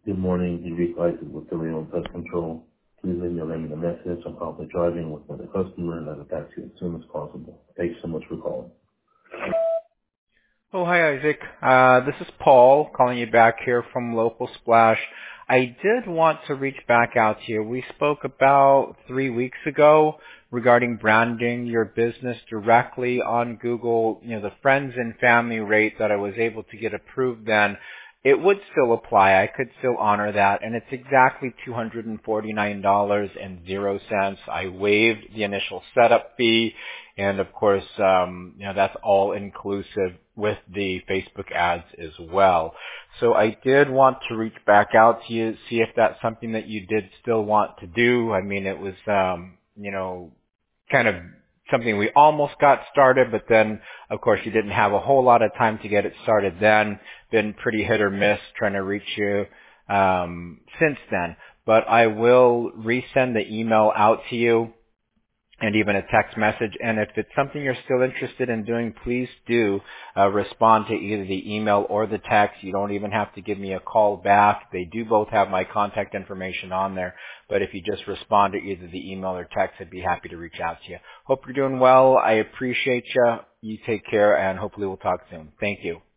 Good morning. You reached Isis with the Reno Pest Control. Please leave your name in the message. I'm currently driving with another customer and I'll get back to you as soon as possible. Thanks so much for calling. Oh, hi, Isaac. This is Paul calling you back here from Local Splash. I did want to reach back out to you. We spoke about 3 weeks ago regarding branding your business directly on Google. You know, the friends and family rate that I was able to get approved then, it would still apply. I could still honor that, and it's exactly $249.00. I waived the initial setup fee. And of course, that's all inclusive with the Facebook ads as well. So I did want to reach back out to you, see if that's something that you did still want to do. I mean, it was, kind of something we almost got started, but then of course you didn't have a whole lot of time to get it started then. Been pretty hit or miss trying to reach you, since then. But I will resend the email out to you and even a text message. And if it's something you're still interested in doing, please do respond to either the email or the text. You don't even have to give me a call back. They do both have my contact information on there. But if you just respond to either the email or text, I'd be happy to reach out to you. Hope you're doing well. I appreciate you. You take care, and hopefully we'll talk soon. Thank you.